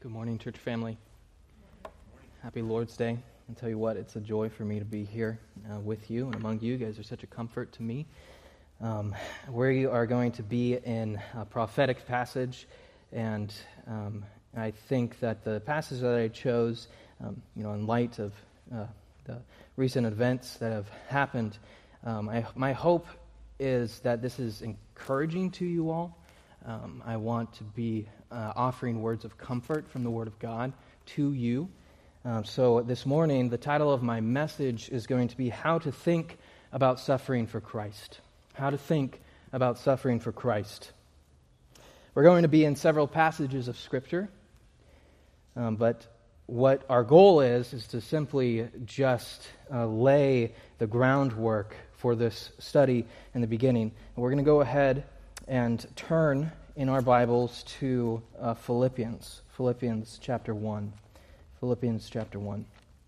Good morning, church family. Happy Lord's Day. I'll tell you what, it's a joy for me to be here with you and among you. You guys are such a comfort to me. We are going to be in a prophetic passage, and I think that the passage that I chose, in light of the recent events that have happened, my hope is that this is encouraging to you all. I want to be offering words of comfort from the Word of God to you. So this morning, the title of my message is going to be How to Think About Suffering for Christ. How to think about suffering for Christ. We're going to be in several passages of Scripture, but what our goal is to simply just lay the groundwork for this study in the beginning. And we're going to go ahead and turn in our Bibles to Philippians chapter 1. Philippians chapter 1.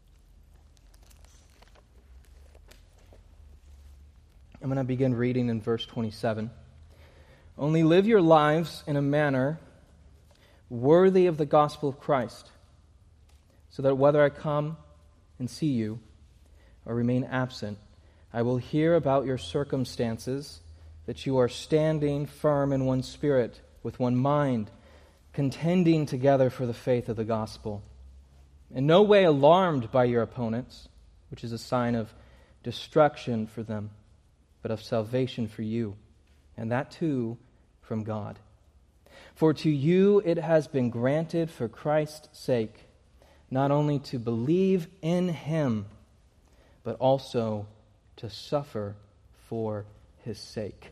I'm going to begin reading in verse 27. Only live your lives in a manner worthy of the gospel of Christ, so that whether I come and see you or remain absent, I will hear about your circumstances, that you are standing firm in one spirit, with one mind, contending together for the faith of the gospel. In no way alarmed by your opponents, which is a sign of destruction for them, but of salvation for you, and that too from God. For to you it has been granted for Christ's sake, not only to believe in Him, but also to suffer for His sake.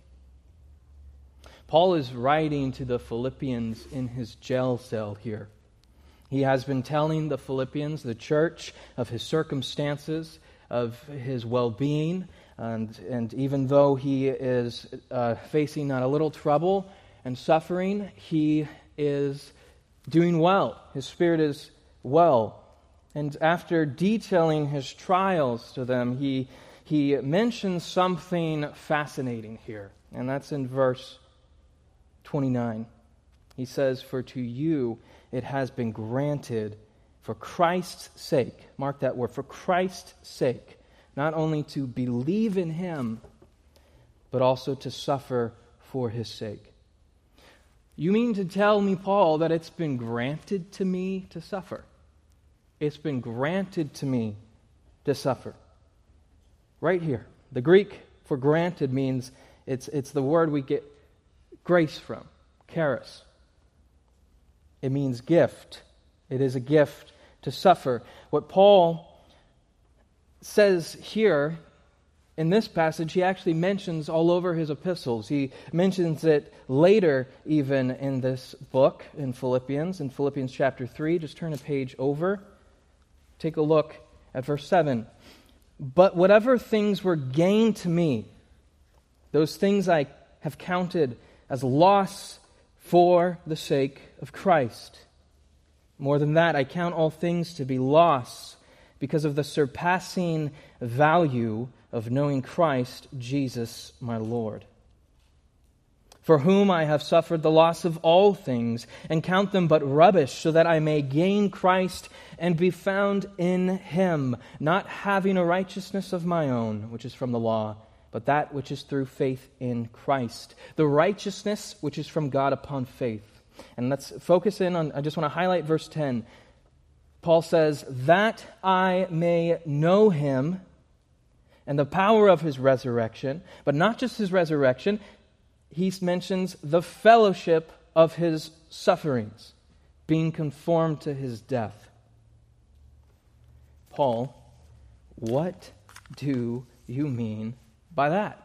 Paul is writing to the Philippians in his jail cell here. He has been telling the Philippians, the church, of his circumstances, of his well-being, and even though he is facing not a little trouble and suffering, he is doing well. His spirit is well. And after detailing his trials to them, he mentions something fascinating here, and that's in verse 29. He says, "For to you it has been granted for Christ's sake," mark that word, for Christ's sake, not only to believe in Him, but also to suffer for His sake. You mean to tell me, Paul, that it's been granted to me to suffer? It's been granted to me to suffer. Right here. The Greek for granted means, it's the word we get grace from, charis. It means gift. It is a gift to suffer. What Paul says here in this passage, he actually mentions all over his epistles. He mentions it later even in this book, in Philippians chapter 3. Just turn a page over. Take a look at verse 7. "But whatever things were gained to me, those things I have counted as loss for the sake of Christ. More than that, I count all things to be loss because of the surpassing value of knowing Christ Jesus my Lord, for whom I have suffered the loss of all things, and count them but rubbish, so that I may gain Christ and be found in Him, not having a righteousness of my own, which is from the law, but that which is through faith in Christ, the righteousness which is from God upon faith." And let's focus in on, I just want to highlight verse 10. Paul says, "That I may know Him and the power of His resurrection," but not just His resurrection, he mentions the fellowship of His sufferings, being conformed to His death. Paul, what do you mean by that?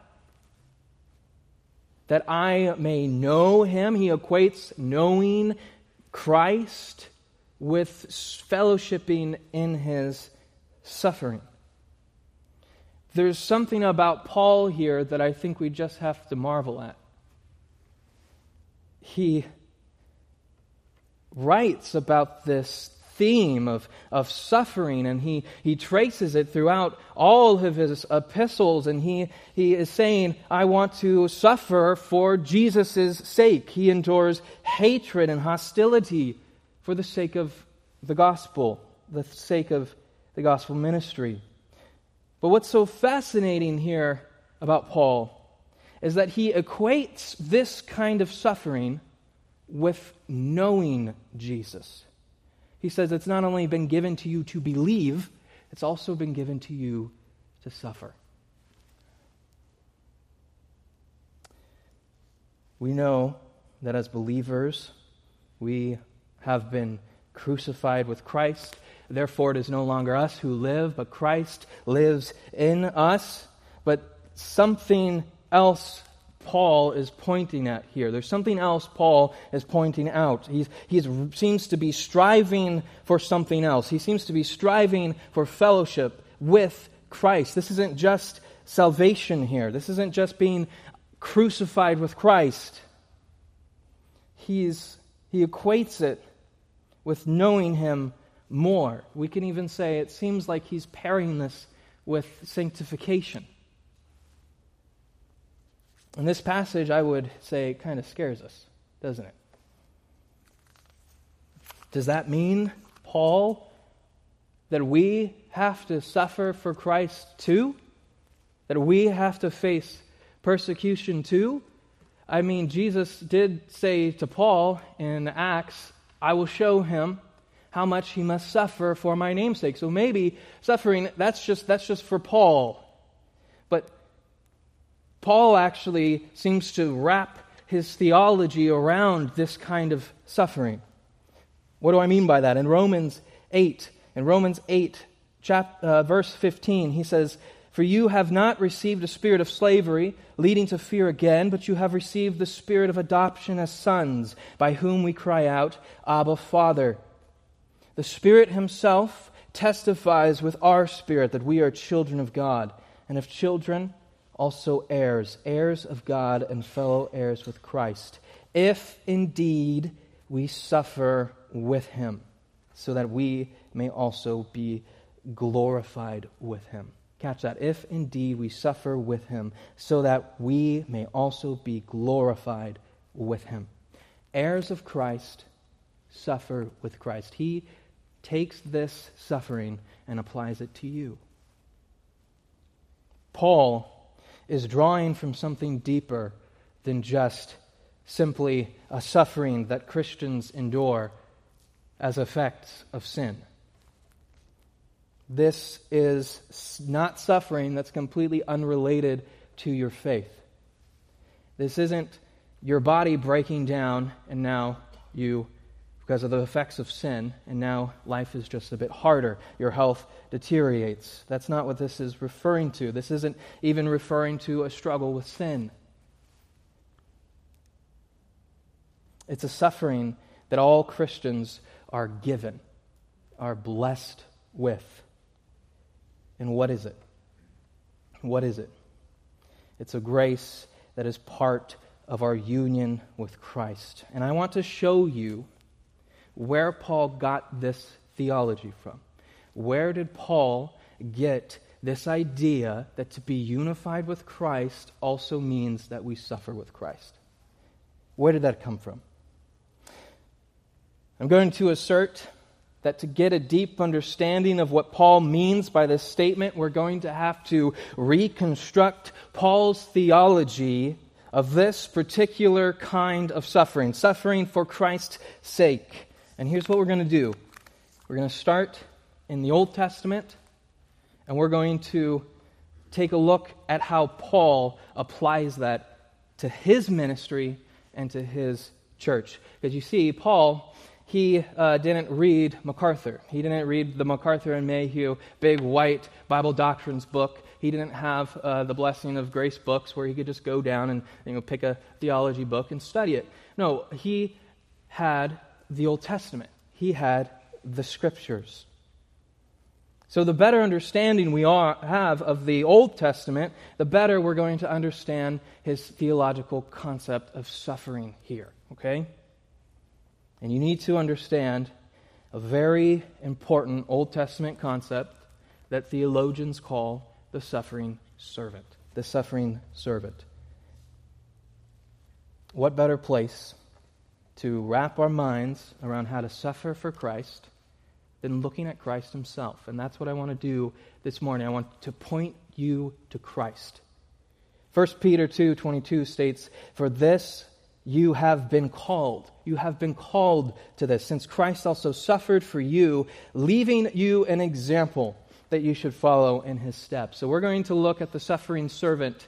That I may know Him. He equates knowing Christ with fellowshipping in His suffering. There's something about Paul here that I think we just have to marvel at. He writes about this theme of suffering, and he traces it throughout all of his epistles, and he is saying, I want to suffer for Jesus' sake. He endures hatred and hostility for the sake of the gospel, the sake of the gospel ministry. But what's so fascinating here about Paul is that he equates this kind of suffering with knowing Jesus. He says it's not only been given to you to believe, it's also been given to you to suffer. We know that as believers, we have been crucified with Christ. Therefore, it is no longer us who live, but Christ lives in us. But something else Paul is pointing at here. There's something else Paul is pointing out. He seems to be striving for something else. He seems to be striving for fellowship with Christ. This isn't just salvation here. This isn't just being crucified with Christ. He equates it with knowing Him more. We can even say it seems like he's pairing this with sanctification. And this passage, I would say, kind of scares us, doesn't it? Does that mean, Paul, that we have to suffer for Christ too? That we have to face persecution too? I mean, Jesus did say to Paul in Acts, I will show him how much he must suffer for my name's sake. So maybe suffering, that's just for Paul. But Paul actually seems to wrap his theology around this kind of suffering. What do I mean by that? In Romans 8, verse 15, he says, "For you have not received a spirit of slavery, leading to fear again, but you have received the spirit of adoption as sons, by whom we cry out, Abba, Father. The Spirit Himself testifies with our spirit that we are children of God, and if children, also heirs, heirs of God and fellow heirs with Christ, if indeed we suffer with Him, so that we may also be glorified with Him." Catch that. If indeed we suffer with Him, so that we may also be glorified with Him. Heirs of Christ suffer with Christ. He takes this suffering and applies it to you. Paul is drawing from something deeper than just simply a suffering that Christians endure as effects of sin. This is not suffering that's completely unrelated to your faith. This isn't your body breaking down and now you, because of the effects of sin, and now life is just a bit harder. Your health deteriorates. That's not what this is referring to. This isn't even referring to a struggle with sin. It's a suffering that all Christians are given, are blessed with. And what is it? What is it? It's a grace that is part of our union with Christ. And I want to show you where Paul got this theology from. Where did Paul get this idea that to be unified with Christ also means that we suffer with Christ? Where did that come from? I'm going to assert that to get a deep understanding of what Paul means by this statement, we're going to have to reconstruct Paul's theology of this particular kind of suffering, suffering for Christ's sake. And here's what we're going to do. We're going to start in the Old Testament, and we're going to take a look at how Paul applies that to his ministry and to his church. Because you see, Paul, he didn't read MacArthur. He didn't read the MacArthur and Mayhew big white Bible doctrines book. He didn't have the Blessing of Grace books where he could just go down and pick a theology book and study it. No, he had the Old Testament. He had the Scriptures. So the better understanding we have of the Old Testament, the better we're going to understand his theological concept of suffering here. Okay? And you need to understand a very important Old Testament concept that theologians call the suffering servant. The suffering servant. What better place to wrap our minds around how to suffer for Christ than looking at Christ himself. And that's what I want to do this morning. I want to point you to Christ. 1 Peter 2:22 states, "For this you have been called." You have been called to this, since Christ also suffered for you, leaving you an example that you should follow in his steps. So we're going to look at the suffering servant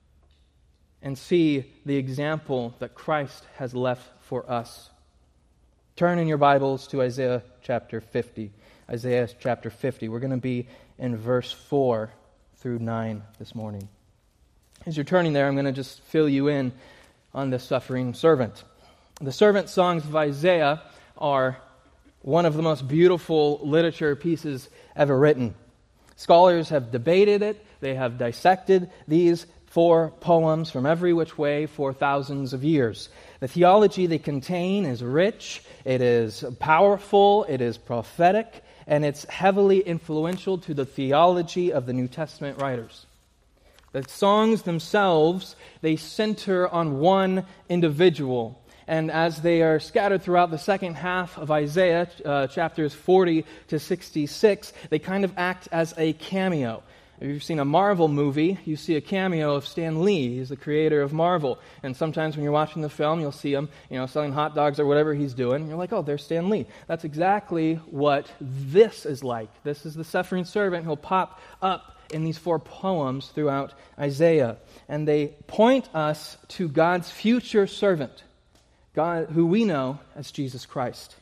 and see the example that Christ has left for us. Turn in your Bibles to Isaiah chapter 50. Isaiah chapter 50. We're going to be in verse 4 through 9 this morning. As you're turning there, I'm going to just fill you in on the suffering servant. The servant songs of Isaiah are one of the most beautiful literature pieces ever written. Scholars have debated it. They have dissected these 4 poems from every which way for thousands of years. The theology they contain is rich, it is powerful, it is prophetic, and it's heavily influential to the theology of the New Testament writers. The songs themselves, they center on one individual. And as they are scattered throughout the second half of Isaiah, chapters 40 to 66, they kind of act as a cameo. If you've seen a Marvel movie, you see a cameo of Stan Lee. He's the creator of Marvel. And sometimes when you're watching the film, you'll see him, selling hot dogs or whatever he's doing. You're like, oh, there's Stan Lee. That's exactly what this is like. This is the suffering servant who'll pop up in these 4 poems throughout Isaiah. And they point us to God's future servant, God, who we know as Jesus Christ.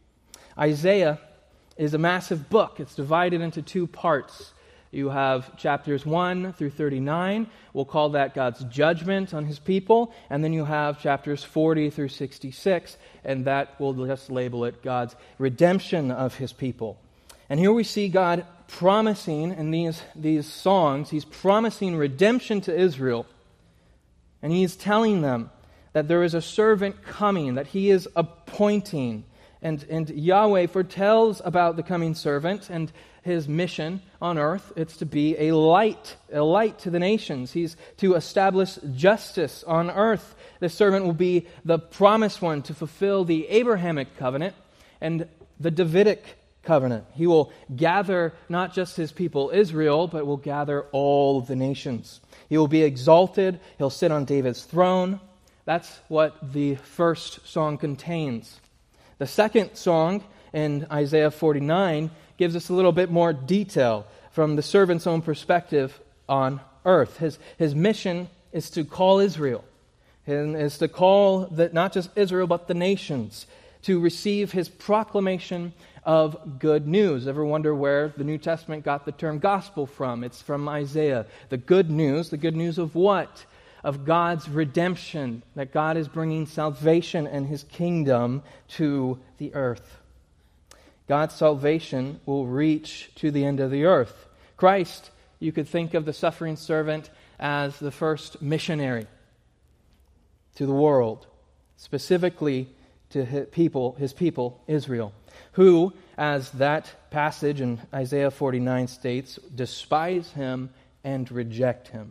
Isaiah is a massive book. It's divided into 2 parts. You have chapters 1 through 39. We'll call that God's judgment on his people. And then you have chapters 40 through 66, and that we'll just label it God's redemption of his people. And here we see God promising in these songs, he's promising redemption to Israel. And he's telling them that there is a servant coming, that he is appointing. And Yahweh foretells about the coming servant and his mission on earth. It's to be a light to the nations. He's to establish justice on earth. The servant will be the promised one to fulfill the Abrahamic covenant and the Davidic covenant. He will gather not just his people Israel, but will gather all of the nations. He will be exalted. He'll sit on David's throne. That's what the first song contains. The second song in Isaiah 49 gives us a little bit more detail from the servant's own perspective on earth. His mission is to call Israel, and is to call not just Israel, but the nations, to receive his proclamation of good news. Ever wonder where the New Testament got the term gospel from? It's from Isaiah. The good news of what? Of God's redemption, that God is bringing salvation and his kingdom to the earth. God's salvation will reach to the end of the earth. Christ, you could think of the suffering servant as the first missionary to the world, specifically to his people, Israel, who, as that passage in Isaiah 49 states, despise him and reject him.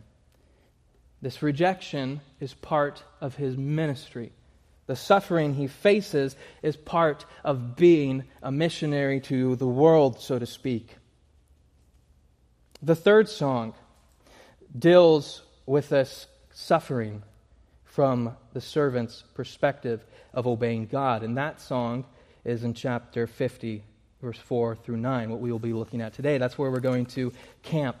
This rejection is part of his ministry. The suffering he faces is part of being a missionary to the world, so to speak. The third song deals with this suffering from the servant's perspective of obeying God. And that song is in chapter 50, verse 4 through 9, what we will be looking at today. That's where we're going to camp.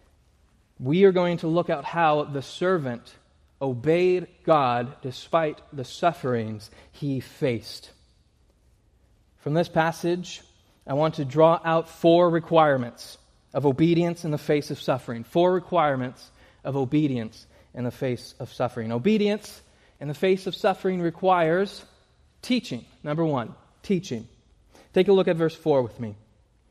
We are going to look at how the servant obeyed God despite the sufferings he faced. From this passage, I want to draw out 4 requirements of obedience in the face of suffering. 4 requirements of obedience in the face of suffering. Obedience in the face of suffering requires teaching. Number 1, teaching. Take a look at verse 4 with me.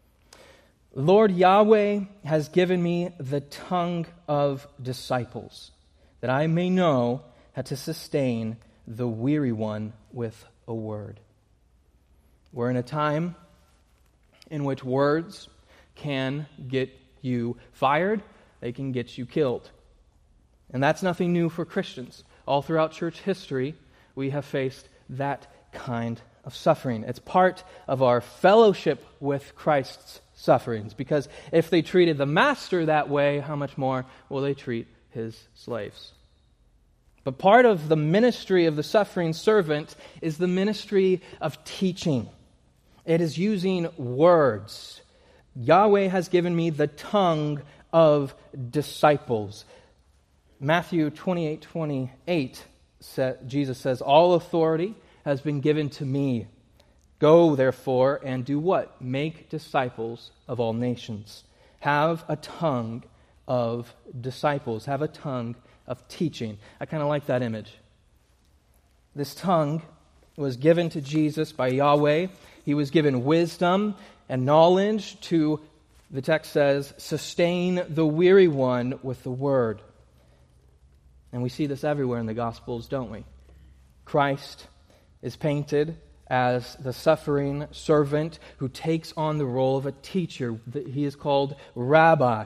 Lord Yahweh has given me the tongue of disciples, that I may know how to sustain the weary one with a word. We're in a time in which words can get you fired, they can get you killed. And that's nothing new for Christians. All throughout church history, we have faced that kind of suffering. It's part of our fellowship with Christ's sufferings, because if they treated the master that way, how much more will they treat his slaves? But part of the ministry of the suffering servant is the ministry of teaching. It is using words. Yahweh has given me the tongue of disciples. Matthew 28:28, Jesus says, "All authority has been given to me. Go, therefore, and do what? Make disciples of all nations. Have a tongue of disciples. Have a tongue of teaching." I kind of like that image. This tongue was given to Jesus by Yahweh. He was given wisdom and knowledge to, the text says, sustain the weary one with the word. And we see this everywhere in the Gospels, don't we? Christ is painted as the suffering servant who takes on the role of a teacher. He is called Rabbi.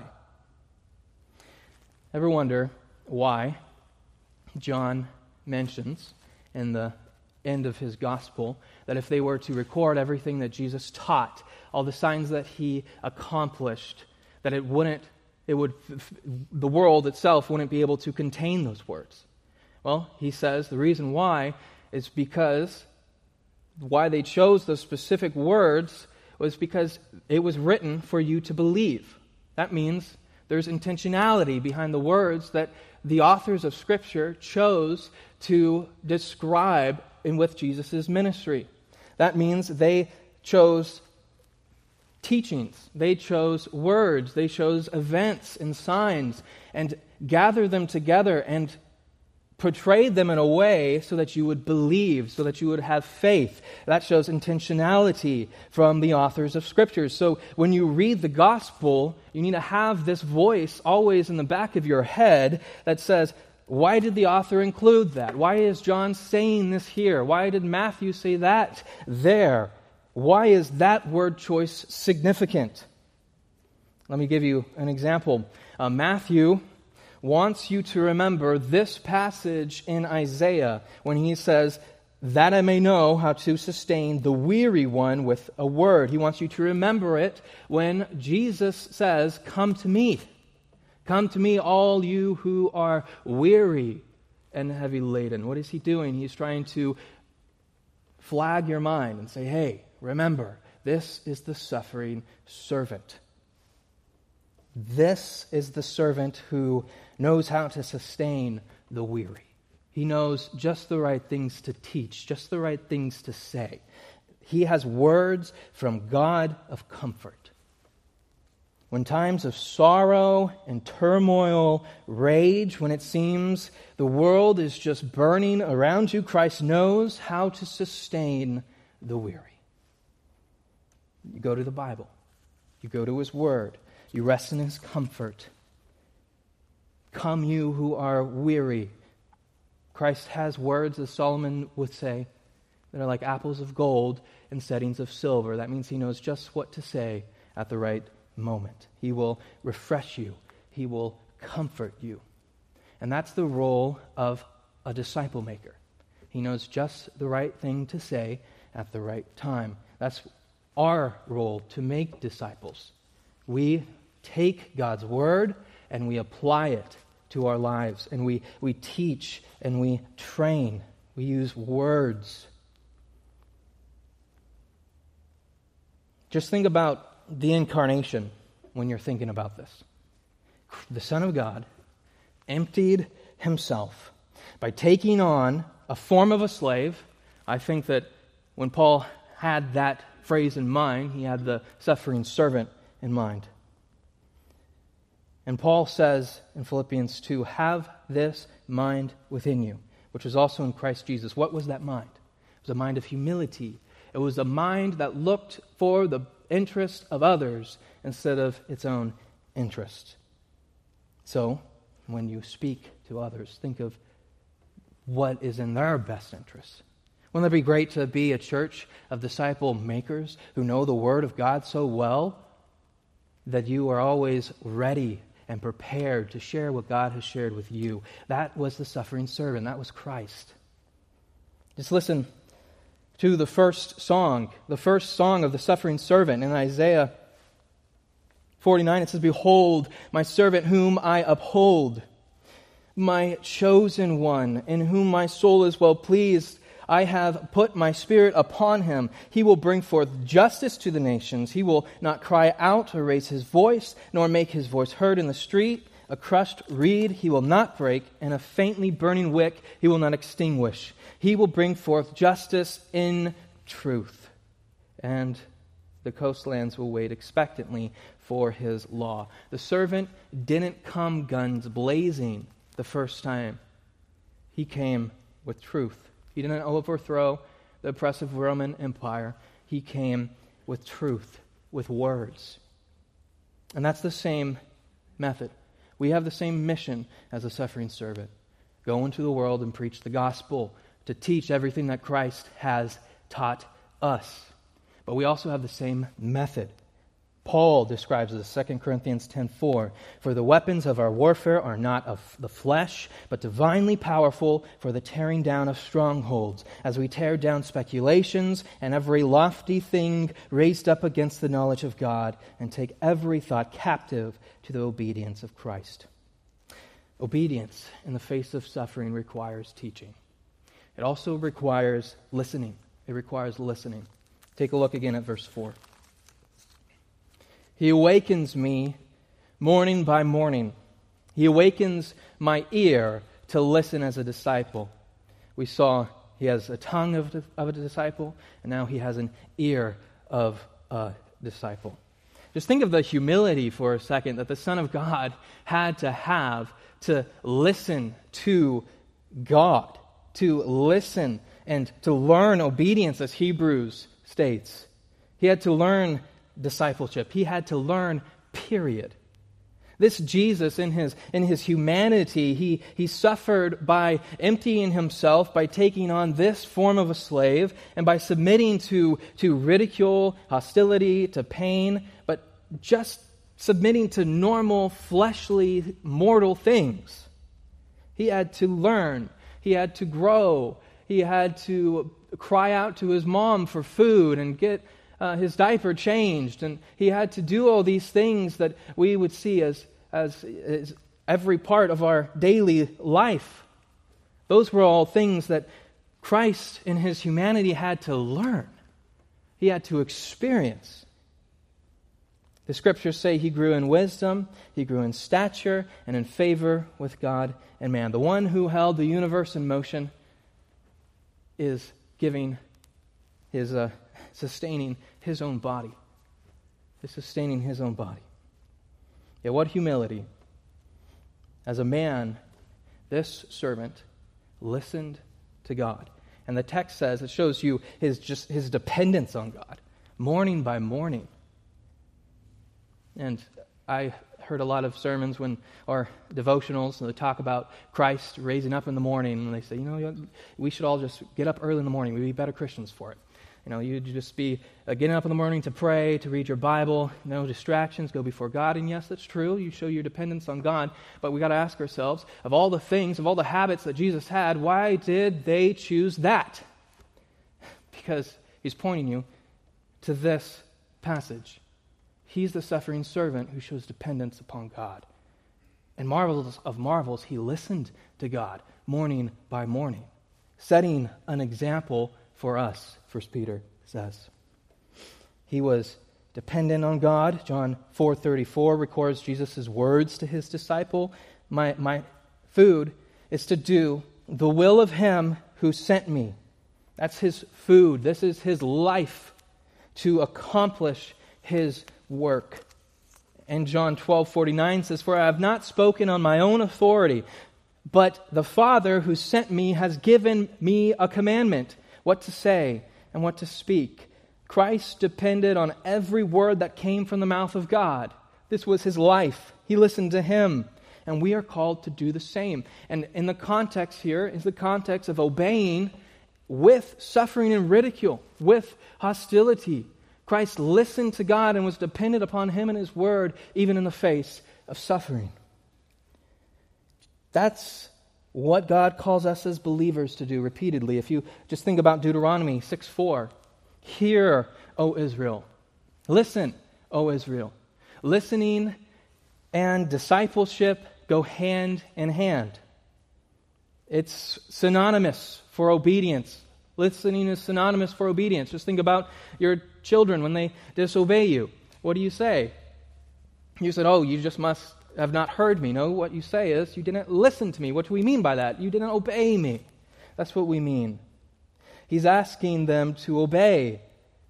Ever wonder why John mentions in the end of his gospel that if they were to record everything that Jesus taught, all the signs that he accomplished, that the world itself wouldn't be able to contain those words? Well, he says the reason why is because why they chose those specific words was because it was written for you to believe. That means there's intentionality behind the words that the authors of Scripture chose to describe with Jesus' ministry. That means they chose teachings, they chose words, they chose events and signs, and gathered them together and portrayed them in a way so that you would believe, so that you would have faith. That shows intentionality from the authors of Scripture. So when you read the gospel, you need to have this voice always in the back of your head that says, why did the author include that? Why is John saying this here? Why did Matthew say that there? Why is that word choice significant? Let me give you an example. Matthew wants you to remember this passage in Isaiah when he says, that I may know how to sustain the weary one with a word. He wants you to remember it when Jesus says, come to me. Come to me, all you who are weary and heavy laden. What is he doing? He's trying to flag your mind and say, hey, remember, this is the suffering servant. This is the servant who knows how to sustain the weary. He knows just the right things to teach, just the right things to say. He has words from God of comfort. When times of sorrow and turmoil rage, when it seems the world is just burning around you, Christ knows how to sustain the weary. You go to the Bible. You go to His Word. You rest in His comfort. Come, you who are weary. Christ has words, as Solomon would say, that are like apples of gold in settings of silver. That means He knows just what to say at the right moment. He will refresh you. He will comfort you. And that's the role of a disciple maker. He knows just the right thing to say at the right time. That's our role, to make disciples. We take God's word and we apply it to our lives, and we teach and we train. We use words. Just think about the incarnation when you're thinking about this. The Son of God emptied Himself by taking on a form of a slave. I think that when Paul had that phrase in mind, he had the suffering servant in mind. And Paul says in Philippians 2, have this mind within you, which was also in Christ Jesus. What was that mind? It was a mind of humility. It was a mind that looked for the interest of others instead of its own interest. So, when you speak to others, think of what is in their best interest. Wouldn't it be great to be a church of disciple makers who know the Word of God so well that you are always ready and prepared to share what God has shared with you? That was the suffering servant. That was Christ. Just listen to the first song of the suffering servant. In Isaiah 49, it says, "Behold, my servant whom I uphold, my chosen one, in whom my soul is well pleased. I have put my spirit upon him. He will bring forth justice to the nations. He will not cry out or raise his voice, nor make his voice heard in the street. A crushed reed he will not break, and a faintly burning wick he will not extinguish. He will bring forth justice in truth, and the coastlands will wait expectantly for his law." The servant didn't come guns blazing the first time. He came with truth. He didn't overthrow the oppressive Roman Empire. He came with truth, with words. And that's the same method. We have the same mission as a suffering servant. Go into the world and preach the gospel, to teach everything that Christ has taught us. But we also have the same method. Paul describes it as 2 Corinthians 10:4. "For the weapons of our warfare are not of the flesh, but divinely powerful for the tearing down of strongholds, as we tear down speculations and every lofty thing raised up against the knowledge of God, and take every thought captive to the obedience of Christ." Obedience in the face of suffering requires teaching. It also requires listening. It requires listening. Take a look again at verse 4. "He awakens me morning by morning. He awakens my ear to listen as a disciple." We saw he has a tongue of a disciple, and now he has an ear of a disciple. Just think of the humility for a second that the Son of God had to have to listen to God, to listen and to learn obedience, as Hebrews states. He had to learn discipleship. He had to learn, period. This Jesus, in his humanity, he suffered by emptying himself, by taking on this form of a slave, and by submitting to ridicule, hostility, to pain, but just submitting to normal, fleshly, mortal things. He had to learn. He had to grow. He had to cry out to his mom for food and get his diaper changed. And he had to do all these things that we would see as every part of our daily life. Those were all things that Christ in his humanity had to learn. He had to experience. The scriptures say he grew in wisdom, he grew in stature, and in favor with God and man. The one who held the universe in motion is sustaining his own body. Is sustaining his own body. Yet what humility. As a man, this servant listened to God. And the text says, it shows you his dependence on God, morning by morning. And I heard a lot of sermons or devotionals, and they talk about Christ raising up in the morning, and they say, we should all just get up early in the morning. We'd be better Christians for it. You'd just be getting up in the morning to pray, to read your Bible, no distractions, go before God. And yes, that's true. You show your dependence on God. But we got to ask ourselves, of all the things, of all the habits that Jesus had, why did they choose that? Because he's pointing you to this passage. He's the suffering servant who shows dependence upon God. And marvels of marvels, he listened to God morning by morning, setting an example for us, 1 Peter says. He was dependent on God. John 4:34 records Jesus' words to his disciple. My food is to do the will of him who sent me. That's his food. This is his life, to accomplish his work. And John 12:49 says, "For I have not spoken on my own authority, but the Father who sent me has given me a commandment, what to say and what to speak." Christ depended on every word that came from the mouth of God. This was his life. He listened to him. And we are called to do the same. And in the context here is the context of obeying with suffering and ridicule, with hostility. Christ listened to God and was dependent upon him and his word, even in the face of suffering. That's what God calls us as believers to do repeatedly. If you just think about Deuteronomy 6:4, hear, O Israel. Listen, O Israel. Listening and discipleship go hand in hand. It's synonymous for obedience. Listening is synonymous for obedience. Just think about your children when they disobey you. What do you say? You said, oh, you just must have not heard me. No, what you say is, you didn't listen to me. What do we mean by that? You didn't obey me. That's what we mean. He's asking them to obey.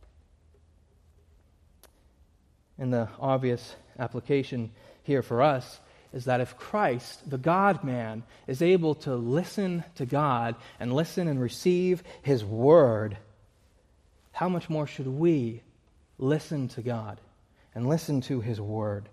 And the obvious application here for us is that if Christ, the God-man, is able to listen to God and listen and receive His Word, how much more should we listen to God and listen to His Word?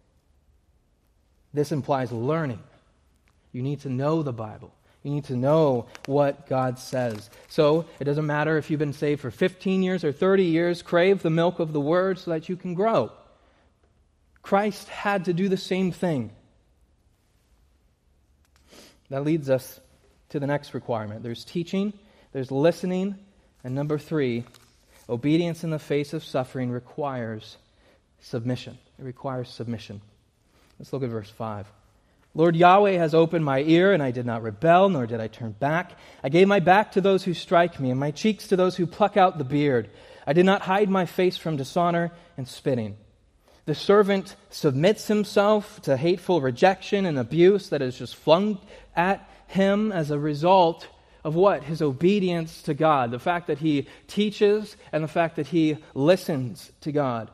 This implies learning. You need to know the Bible. You need to know what God says. So it doesn't matter if you've been saved for 15 years or 30 years, crave the milk of the Word so that you can grow. Christ had to do the same thing. That leads us to the next requirement. There's teaching, there's listening, and number 3, obedience in the face of suffering requires submission. It requires submission. Let's look at verse 5. Lord Yahweh has opened my ear, and I did not rebel, nor did I turn back. I gave my back to those who strike me, and my cheeks to those who pluck out the beard. I did not hide my face from dishonor and spitting. The servant submits himself to hateful rejection and abuse that is just flung at him as a result of what? His obedience to God. The fact that he teaches and the fact that he listens to God.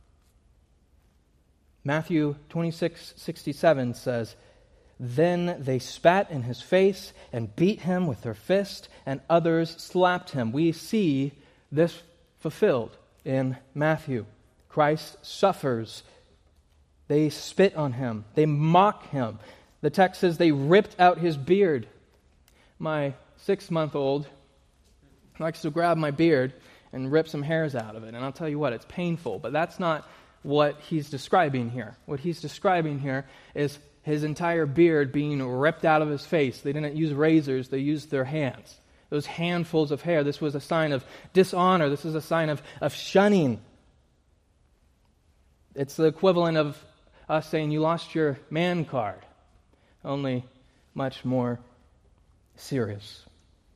Matthew 26:67 says, Then they spat in his face and beat him with their fist, and others slapped him. We see this fulfilled in Matthew. Christ suffers. They spit on him. They mock him. The text says they ripped out his beard. My 6-month-old likes to grab my beard and rip some hairs out of it. And I'll tell you what, it's painful. But that's not what he's describing here. What he's describing here is his entire beard being ripped out of his face. They didn't use razors. They used their hands. Those handfuls of hair. This was a sign of dishonor. This is a sign of shunning. It's the equivalent of us saying you lost your man card, only much more serious.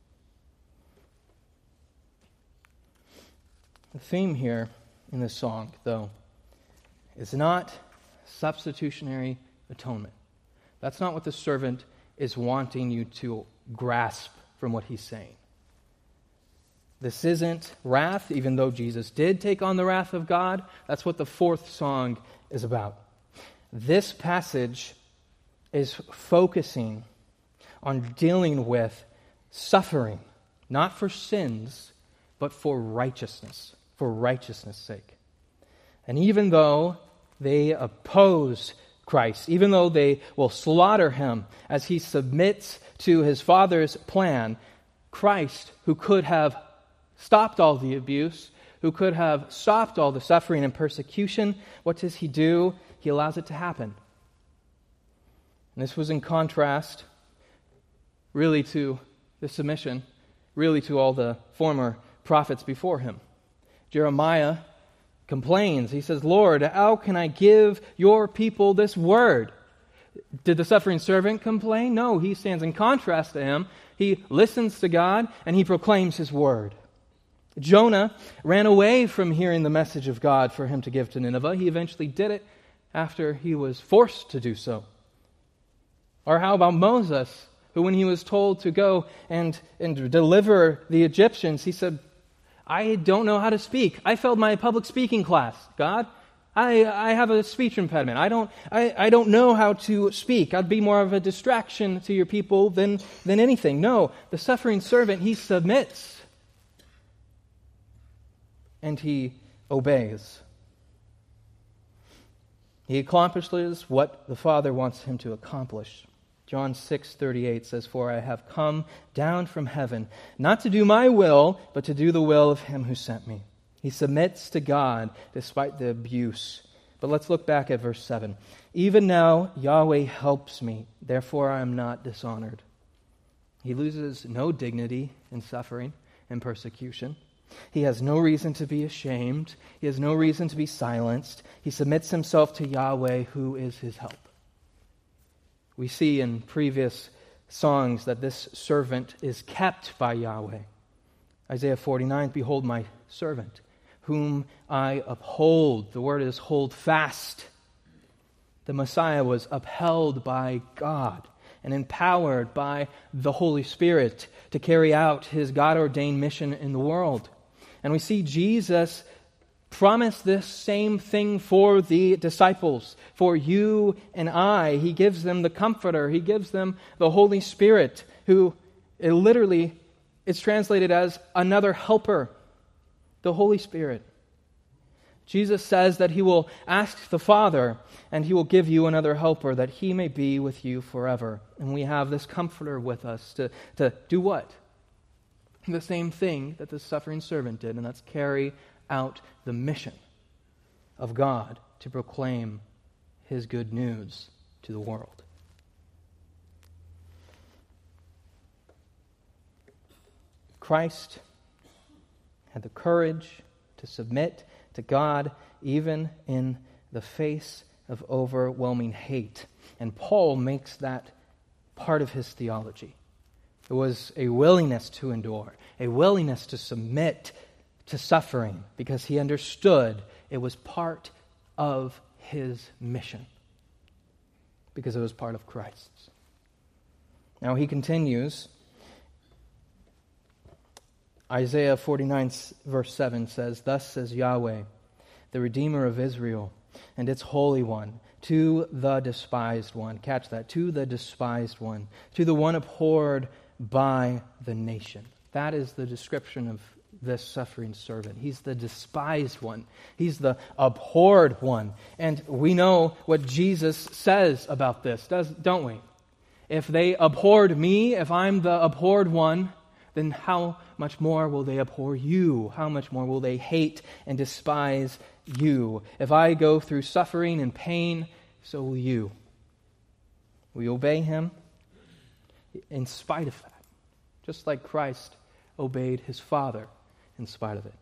The theme here in this song, though, is not substitutionary atonement. That's not what the servant is wanting you to grasp from what he's saying. This isn't wrath, even though Jesus did take on the wrath of God. That's what the 4th song is about. This passage is focusing on dealing with suffering, not for sins, but for righteousness sake. And even though they oppose Christ, even though they will slaughter him as he submits to his Father's plan, Christ, who could have stopped all the abuse, who could have stopped all the suffering and persecution, what does he do? He allows it to happen. And this was in contrast, really, to the submission, really to all the former prophets before him. Jeremiah complains. He says, Lord, how can I give your people this word? Did the suffering servant complain? No, he stands in contrast to him. He listens to God and he proclaims his word. Jonah ran away from hearing the message of God for him to give to Nineveh. He eventually did it after he was forced to do so. Or how about Moses, who when he was told to go and deliver the Egyptians, he said, I don't know how to speak. I failed my public speaking class, God. I have a speech impediment. I don't know how to speak. I'd be more of a distraction to your people than anything. No, the suffering servant, he submits. And he obeys. He accomplishes what the Father wants him to accomplish. John 6:38 says, For I have come down from heaven, not to do my will, but to do the will of him who sent me. He submits to God despite the abuse. But let's look back at verse 7. Even now Yahweh helps me, therefore I am not dishonored. He loses no dignity in suffering and persecution. He has no reason to be ashamed. He has no reason to be silenced. He submits himself to Yahweh, who is his help. We see in previous songs that this servant is kept by Yahweh. Isaiah 49, behold my servant, whom I uphold. The word is hold fast. The Messiah was upheld by God and empowered by the Holy Spirit to carry out his God-ordained mission in the world. And we see Jesus promise this same thing for the disciples, for you and I. He gives them the Comforter. He gives them the Holy Spirit, who literally is translated as another helper, the Holy Spirit. Jesus says that he will ask the Father, and he will give you another helper, that he may be with you forever. And we have this Comforter with us to do what? The same thing that the suffering servant did, and that's carry out the mission of God to proclaim his good news to the world. Christ had the courage to submit to God even in the face of overwhelming hate. And Paul makes that part of his theology. It was a willingness to endure, a willingness to submit to suffering, because he understood it was part of his mission, because it was part of Christ's. Now he continues. Isaiah 49 verse 7 says, thus says Yahweh, the Redeemer of Israel, and its Holy One, to the despised one. Catch that. To the despised one. To the one abhorred by the nation. That is the description of this suffering servant. He's the despised one. He's the abhorred one. And we know what Jesus says about this, don't we? If they abhorred me, if I'm the abhorred one, then how much more will they abhor you? How much more will they hate and despise you? If I go through suffering and pain, so will you. Will you obey him in spite of that? Just like Christ obeyed his Father in spite of it.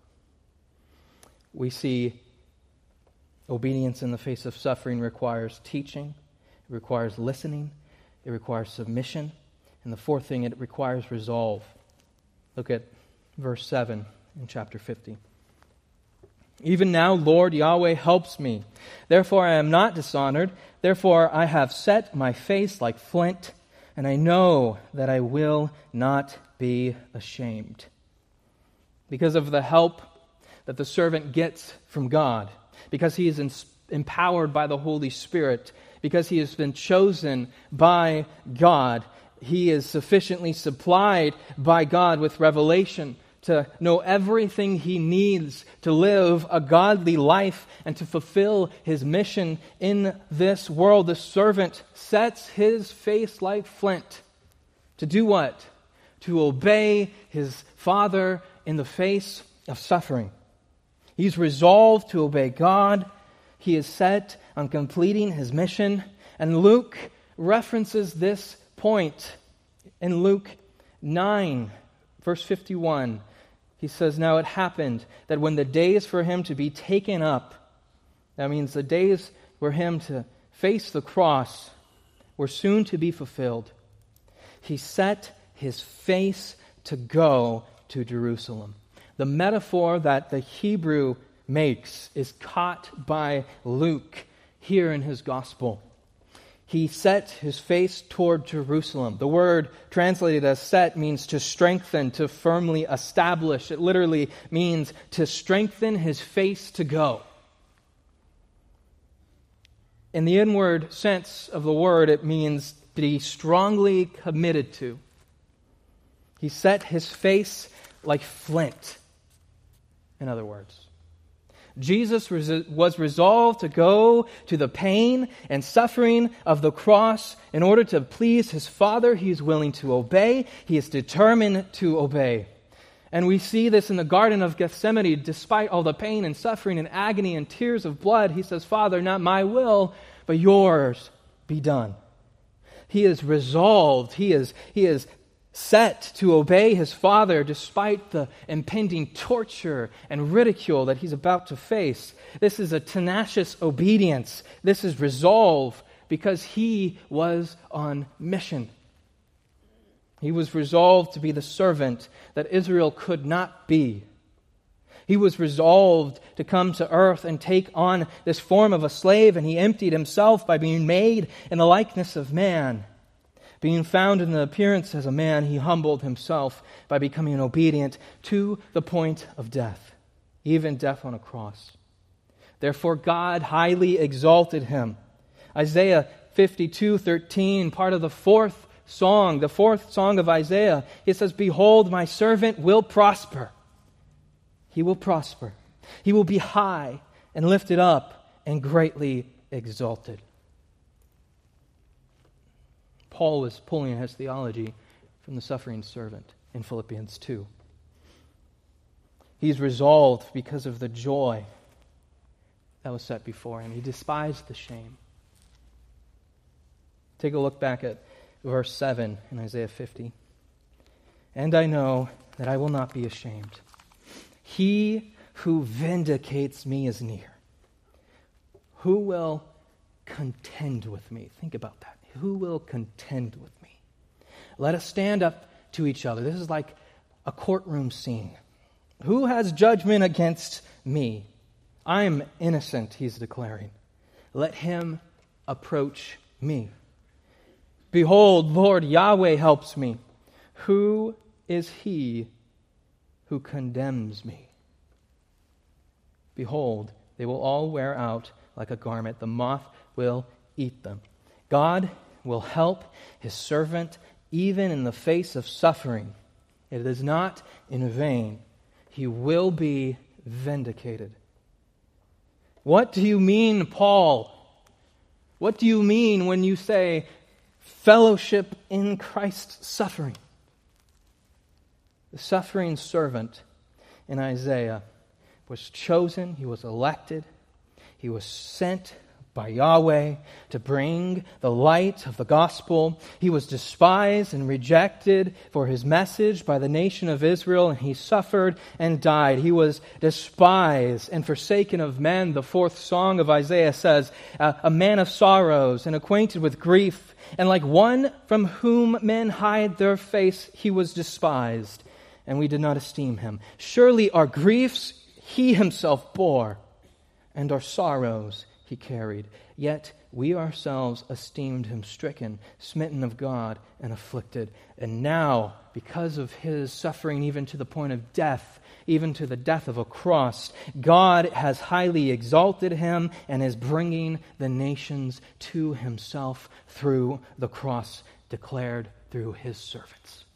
We see obedience in the face of suffering requires teaching, it requires listening, it requires submission, and the fourth thing, it requires resolve. Look at verse 7 in chapter 50. Even now, Lord Yahweh helps me. Therefore I am not dishonored. Therefore I have set my face like flint, and I know that I will not be ashamed. Because of the help that the servant gets from God, because he is empowered by the Holy Spirit, because he has been chosen by God, he is sufficiently supplied by God with revelation to know everything he needs to live a godly life and to fulfill his mission in this world. The servant sets his face like flint. To do what? To obey his Father in the face of suffering. He's resolved to obey God. He is set on completing his mission. And Luke references this point in Luke 9, verse 51. He says, now it happened that when the days for him to be taken up, that means the days for him to face the cross, were soon to be fulfilled, he set his face to go to Jerusalem. The metaphor that the Hebrew makes is caught by Luke here in his gospel. He set his face toward Jerusalem. The word translated as set means to strengthen, to firmly establish. It literally means to strengthen his face to go. In the inward sense of the word, it means to be strongly committed to. He set his face like flint, in other words. Jesus was resolved to go to the pain and suffering of the cross in order to please his Father. He is willing to obey. He is determined to obey. And we see this in the Garden of Gethsemane. Despite all the pain and suffering and agony and tears of blood, he says, Father, not my will, but yours be done. He is resolved. He is set to obey his father despite the impending torture and ridicule that he's about to face. This is a tenacious obedience. This is resolve because he was on mission. He was resolved to be the servant that Israel could not be. He was resolved to come to earth and take on this form of a slave, and he emptied himself by being made in the likeness of man. Being found in the appearance as a man, he humbled himself by becoming obedient to the point of death, even death on a cross. Therefore, God highly exalted him. Isaiah 52:13, part of the fourth song of Isaiah, it says, "Behold, my servant will prosper." He will prosper. He will be high and lifted up and greatly exalted. Paul was pulling his theology from the suffering servant in Philippians 2. He's resolved because of the joy that was set before him. He despised the shame. Take a look back at verse 7 in Isaiah 50. "And I know that I will not be ashamed. He who vindicates me is near. Who will contend with me?" Think about that. Who will contend with me? Let us stand up to each other. This is like a courtroom scene. Who has judgment against me? I am innocent, he's declaring. Let him approach me. Behold, Lord Yahweh helps me. Who is he who condemns me? Behold, they will all wear out like a garment. The moth will eat them. God will help his servant even in the face of suffering. It is not in vain. He will be vindicated. What do you mean, Paul? What do you mean when you say fellowship in Christ's suffering? The suffering servant in Isaiah was chosen, he was elected, he was sent by Yahweh to bring the light of the gospel. He was despised and rejected for his message by the nation of Israel, and he suffered and died. He was despised and forsaken of men. The fourth song of Isaiah says, "A man of sorrows and acquainted with grief, and like one from whom men hide their face, he was despised, and we did not esteem him. Surely our griefs he himself bore, and our sorrows he carried. Yet we ourselves esteemed him stricken, smitten of God, and afflicted." And now, because of his suffering even to the point of death, even to the death of a cross, God has highly exalted him and is bringing the nations to himself through the cross declared through his servants.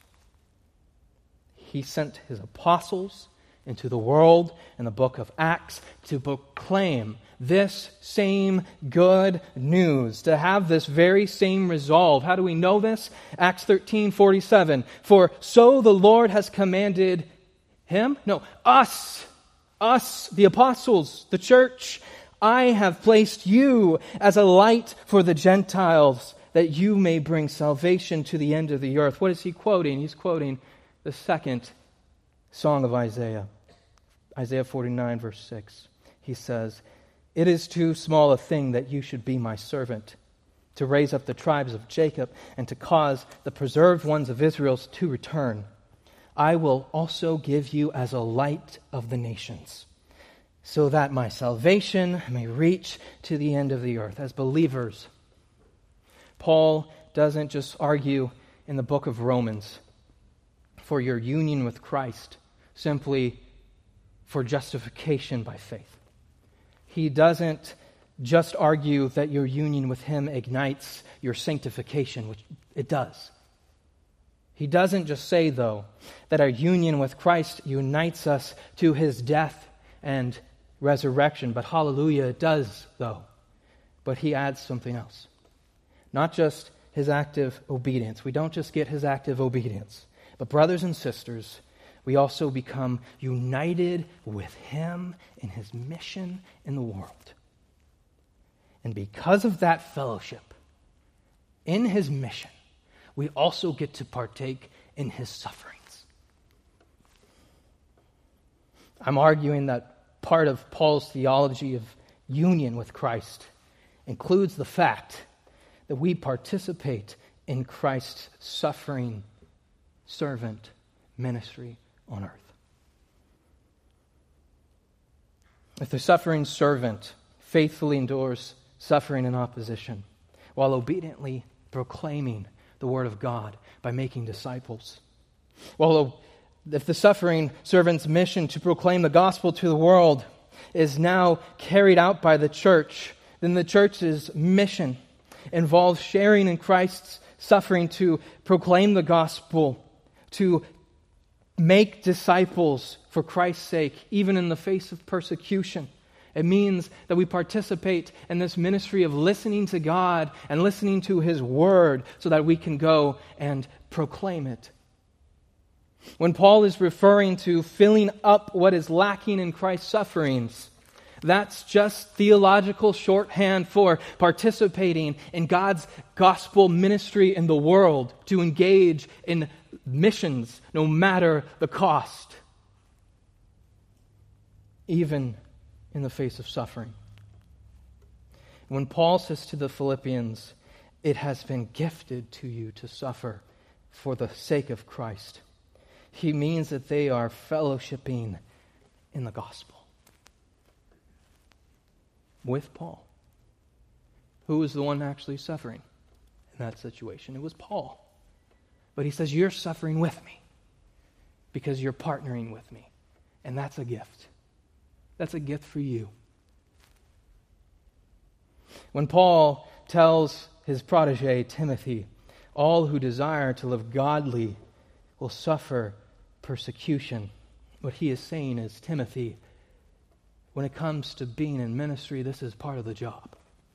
He sent his apostles into the world in the book of Acts to proclaim this same good news, to have this very same resolve. How do we know this? Acts 13:47. "For so the Lord has commanded him," no, us, the apostles, the church, "I have placed you as a light for the Gentiles, that you may bring salvation to the end of the earth." What is he quoting? He's quoting the second song of Isaiah. Isaiah 49, verse 6. He says, "It is too small a thing that you should be my servant, to raise up the tribes of Jacob and to cause the preserved ones of Israel to return. I will also give you as a light of the nations, so that my salvation may reach to the end of the earth." As believers, Paul doesn't just argue in the book of Romans for your union with Christ, simply for justification by faith. He doesn't just argue that your union with him ignites your sanctification, which it does. He doesn't just say, though, that our union with Christ unites us to his death and resurrection, but hallelujah, it does, though. But he adds something else. Not just his active obedience. We don't just get his active obedience. But brothers and sisters, we also become united with him in his mission in the world. And because of that fellowship in his mission, we also get to partake in his sufferings. I'm arguing that part of Paul's theology of union with Christ includes the fact that we participate in Christ's suffering servant ministry on earth. If the suffering servant faithfully endures suffering and opposition while obediently proclaiming the Word of God by making disciples, if the suffering servant's mission to proclaim the gospel to the world is now carried out by the church, then the church's mission involves sharing in Christ's suffering to proclaim the gospel, to make disciples for Christ's sake, even in the face of persecution. It means that we participate in this ministry of listening to God and listening to His Word so that we can go and proclaim it. When Paul is referring to filling up what is lacking in Christ's sufferings, that's just theological shorthand for participating in God's gospel ministry in the world, to engage in missions no matter the cost, even in the face of suffering. When Paul says to the Philippians, "It has been gifted to you to suffer for the sake of Christ," he means that they are fellowshipping in the gospel with Paul. Who was the one actually suffering in that situation? It was Paul. But he says, you're suffering with me because you're partnering with me. And that's a gift. That's a gift for you. When Paul tells his protege, Timothy, all who desire to live godly will suffer persecution, what he is saying is, Timothy, when it comes to being in ministry, this is part of the job.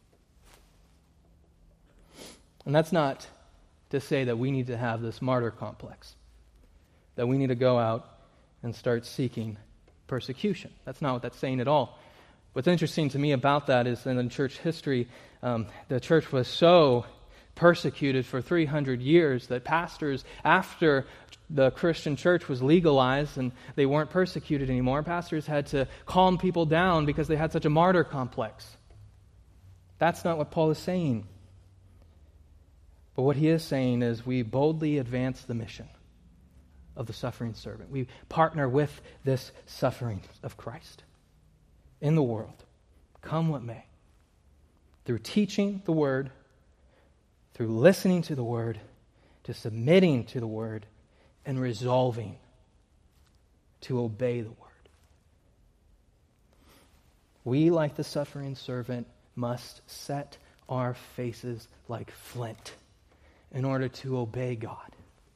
And that's not to say that we need to have this martyr complex, that we need to go out and start seeking persecution. That's not what that's saying at all. What's interesting to me about that is that in church history, the church was so persecuted for 300 years that pastors, after the Christian church was legalized and they weren't persecuted anymore, pastors had to calm people down because they had such a martyr complex. That's not what Paul is saying. But what he is saying is we boldly advance the mission of the suffering servant. We partner with this suffering of Christ in the world, come what may, through teaching the Word, through listening to the Word, to submitting to the Word, and resolving to obey the Word. We, like the suffering servant, must set our faces like flint in order to obey God.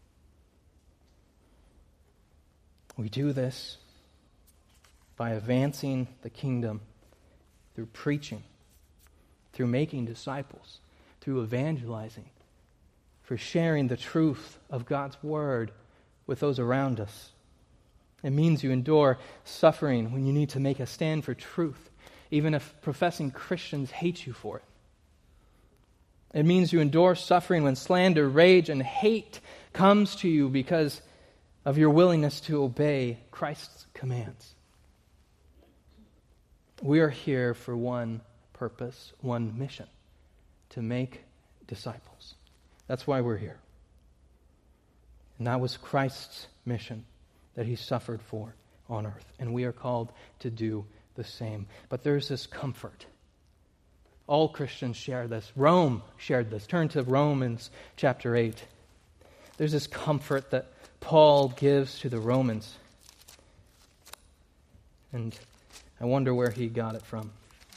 We do this by advancing the kingdom through preaching, through making disciples, through evangelizing, for sharing the truth of God's Word with those around us. It means you endure suffering when you need to make a stand for truth, even if professing Christians hate you for it. It means you endure suffering when slander, rage, and hate comes to you because of your willingness to obey Christ's commands. We are here for one purpose, one mission, to make disciples. That's why we're here. And that was Christ's mission that He suffered for on earth. And we are called to do the same. But there's this comfort. All Christians share this. Rome shared this. Turn to Romans chapter 8. There's this comfort that Paul gives to the Romans. And I wonder where he got it from.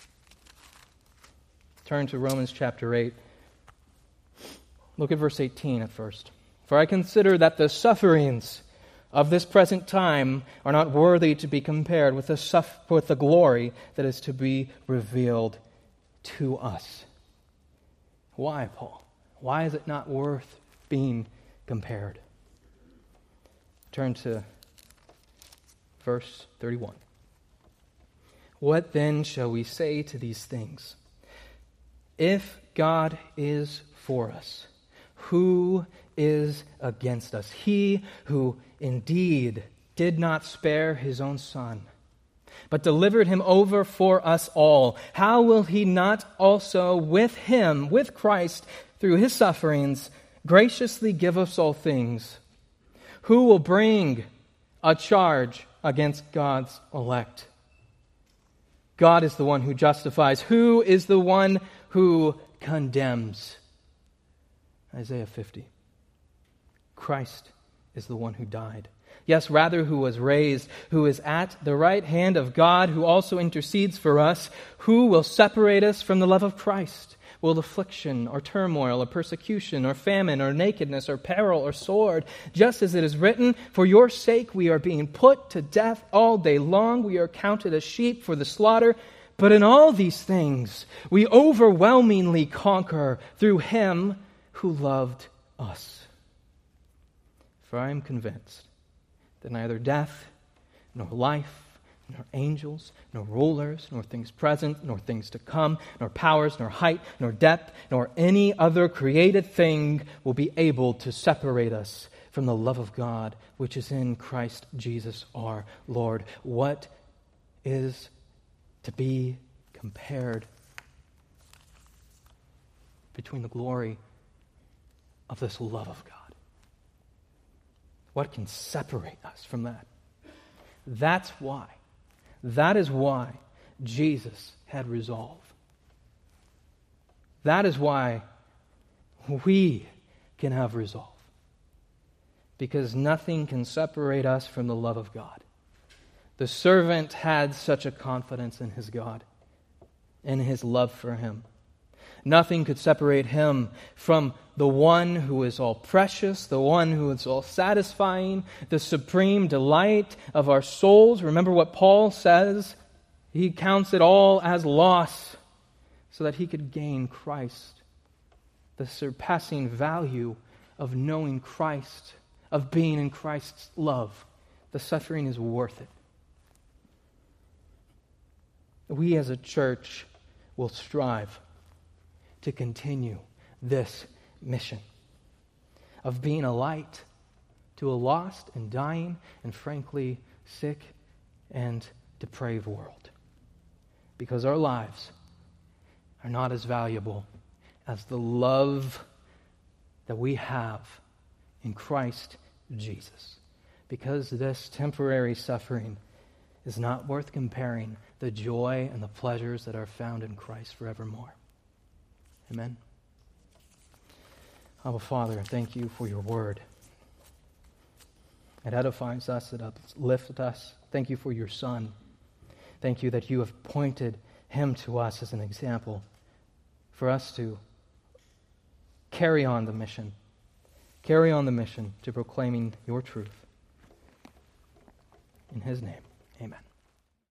Turn to Romans chapter 8. Look at verse 18 at first. For I consider that the sufferings of this present time are not worthy to be compared with the glory that is to be revealed to us. Why, Paul? Why is it not worth being compared? Turn to verse 31. What then shall we say to these things? If God is for us, Who is against us? He who indeed did not spare his own Son, but delivered him over for us all. How will he not also with him, with Christ, through his sufferings, graciously give us all things? Who will bring a charge against God's elect? God is the one who justifies. Who is the one who condemns? Isaiah 50. Christ is the one who died. Yes, rather who was raised, who is at the right hand of God, who also intercedes for us. Who will separate us from the love of Christ? Will affliction or turmoil or persecution or famine or nakedness or peril or sword? Just as it is written, for your sake we are being put to death all day long. We are counted as sheep for the slaughter. But in all these things we overwhelmingly conquer through him who loved us. For I am convinced that neither death, nor life, nor angels, nor rulers, nor things present, nor things to come, nor powers, nor height, nor depth, nor any other created thing will be able to separate us from the love of God, which is in Christ Jesus our Lord. What is to be compared between the glory of this love of God? What can separate us from that? That is why Jesus had resolve. That is why we can have resolve. Because nothing can separate us from the love of God. The servant had such a confidence in his God, in his love for him. Nothing could separate him from the one who is all precious, the one who is all satisfying, the supreme delight of our souls. Remember what Paul says? He counts it all as loss so that he could gain Christ. The surpassing value of knowing Christ, of being in Christ's love. The suffering is worth it. We as a church will strive to continue this mission of being a light to a lost and dying and frankly sick and depraved world. Because our lives are not as valuable as the love that we have in Christ Jesus. Because this temporary suffering is not worth comparing the joy and the pleasures that are found in Christ forevermore. Amen. Abba Father, thank you for your word. It edifies us, it uplifts us. Thank you for your Son. Thank you that you have pointed him to us as an example for us to carry on the mission to proclaiming your truth. In his name, amen.